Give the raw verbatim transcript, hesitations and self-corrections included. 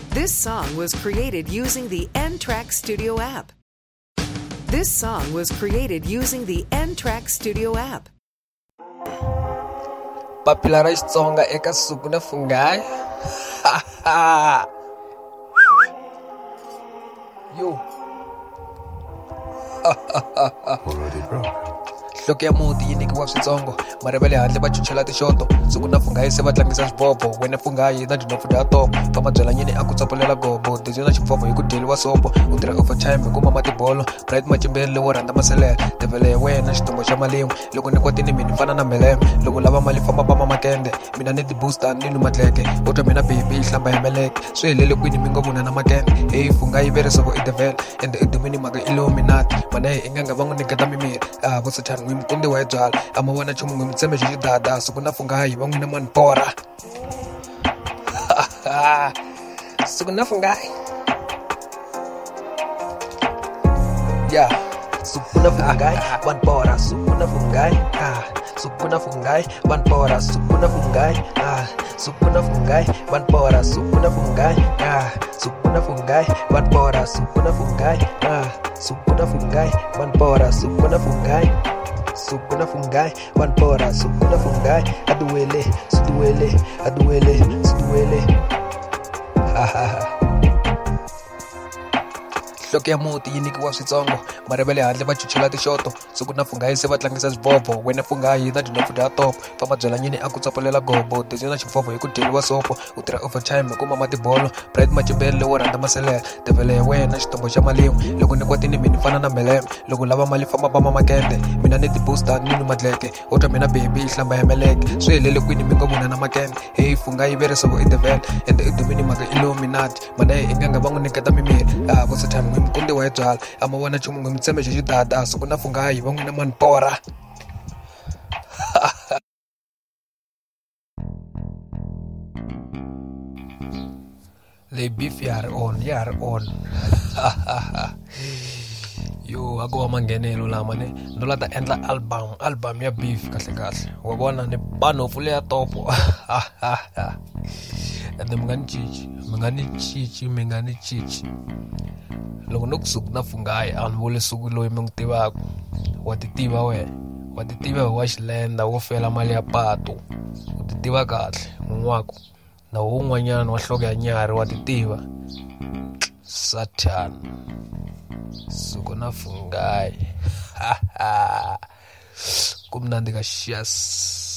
This song was created using the N-Track Studio app. This song was created using the N-Track Studio app. Papila ra Xitsonga eka siku na fungai. Yo. Already, bro. Nhloko ya muti yi nyikiwa switsongo marivele handle va chuchela tixoto siku na fungayi se va tlangisa swibobo wena fungayi na dinofu ya topo va mabyela nyini a ku tsapulela gobo dezi na xipfovho hi ku dyeliwa sopo u tirha overtime hi ku mama tibolo bright macimbele wo rhandza maselele devele ya wena xitombo xa malin'we loko ni kwatini mini fana na meleme loko lava mali famba va mamakende mina ni tibooster ni ni matleke u twa mina baby yi hlamba hi meleke swi helele kwini mi ngo vona na makende hey fungayi veresoko i devele ende i dumini maka illuminati mana hi inga nga va n'wi nyiketa mimiri ah vo satani mkundi wa byala ama wana chumu ngimtsembe xi dada siku na fungayi va n'wina mani bora siku na fungayi ya siku na fungayi van bora siku na fungayi ah siku na fungayi van bora siku na fungayi ah siku na fungayi van bora siku na fungayi ah siku na fungayi van bora siku na fungayi ah siku na fungayi van bora siku na fungayi suku na fungai van bora suku na fungai aduele siduele aduele siduele ha ha ha nhloko ya muti yi nyikiwa switsongo marivele handle va chuchela tixoto siku na fungayi se va tlangisa swibobo wena fungayi na dinofu ya topo va mabyela nyini a ku tsapulela gobo dezi na xipfovho hi ku dyeliwa sopo u tirha overtime hi ku mama tibolo bright macimbele wo rhandza maselele devele ya wena xitombo xa malin'we loko ni kwatini mini fana na meleme loko lava mali famba va mamakende mina ni tibooster ni ni madleke u twa mina baby yi hlamba hi meleke swi helele kwini mi ngo vona na makende hey fungayi veresoko i devele ende i dumini maka illuminati mana hi inga nga va n'wi nyiketa mimiri ah vo satani mkundi wa byala ama wana chumu ngimtsembe xi dada siku na fungayi va n'wina mani bora le beef ya ri on ya ri on yo ako wa manghenelo lama ne no la ta endla album album ya beef kahle kahle wa vona ni banofu le ya topo ende mi nga ni cici mi nga ni cici mi nga ni cici loko no kusuku na fungayi a ni vuli suku loyi mi n'wi tivaka wa ti tiva wena wa ti tiva wa xilenda wo fela mali ya patu u ti tiva kahle n'win'wako na wun'wanyana wa nhloko ya nyari wa ti tiva Satan suku na fungayi kumnandi ka xiyas.